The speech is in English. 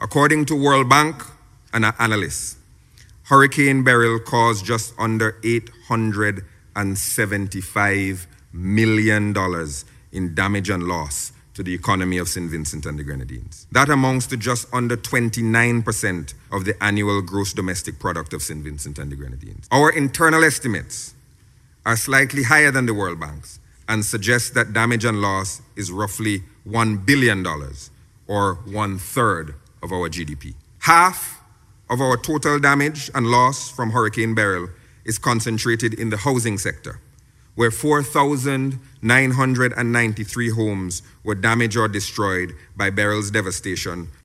According to World Bank and analysts, Hurricane Beryl caused just under $875 million in damage and loss to the economy of St. Vincent and the Grenadines. That amounts to just under 29% of the annual gross domestic product of St. Vincent and the Grenadines. Our internal estimates are slightly higher than the World Bank's and suggest that damage and loss is roughly $1 billion, or 1/3 of our GDP. Half of our total damage and loss from Hurricane Beryl is concentrated in the housing sector, where 4,993 homes were damaged or destroyed by Beryl's devastation